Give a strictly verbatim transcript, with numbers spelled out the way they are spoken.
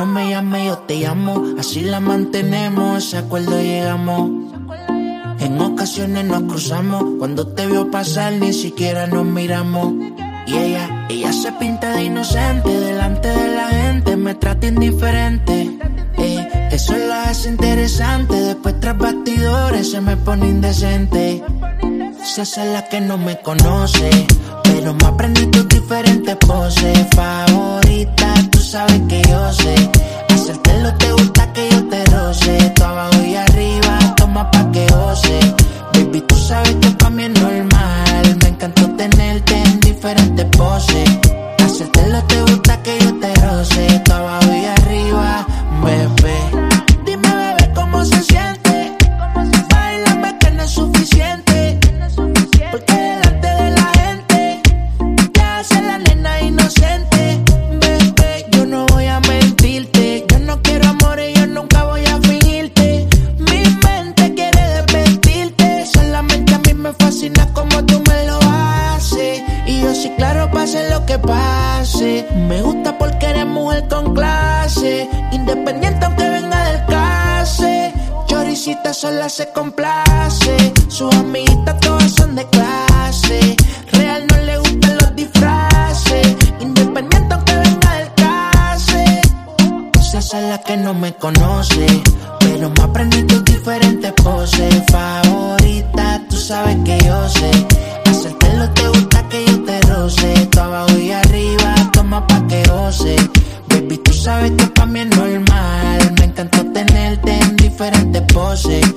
no me llame, yo te llamo. Así la mantenemos, ese acuerdo llegamos. En ocasiones nos cruzamos. Cuando te vio pasar ni siquiera nos miramos. Y ella, ella se pinta de inocente. Delante de la gente me trata indiferente. eh, Eso la hace interesante. Después tras bastidores se me pone indecente. Se hace la que no me conoce, pero me aprendí tus diferentes poses. Favorita, tú sabes que yo sé hacértelo, te gusta que yo te roce. Tú abajo y arriba, toma pa' que goce. Baby, tú sabes que pa' mí es normal. Me encantó tenerte en diferentes poses. Hacértelo, te gusta que yo te roce. Tú abajo y arriba, bebé. Dime, bebé, cómo se siente. Báilame que no es suficiente. Porque delante de la gente ya hace la nena inocente. Bebé, yo no voy a mentirte. Yo no quiero amores, yo nunca voy a fingirte. Mi mente quiere desvestirte. Solamente a mí me fascina como tú me lo haces. Y yo sí, claro, pase lo que pase. Me gusta porque eres mujer con clase. Independiente aunque venga del case. Choricita sola se complace. Sus amiguitas todas son de clase. Real no le gustan los disfraces. Independiente aunque venga del case. Se hace la que no me conoce, pero me aprendí tus diferentes poses. Favorita, tú sabes que yo sé hacértelo, te gusta que yo te roce. Tú abajo y arriba, toma pa' que goce. Baby, tú sabes que pa' mí es normal. Me encantó tenerte en diferentes poses.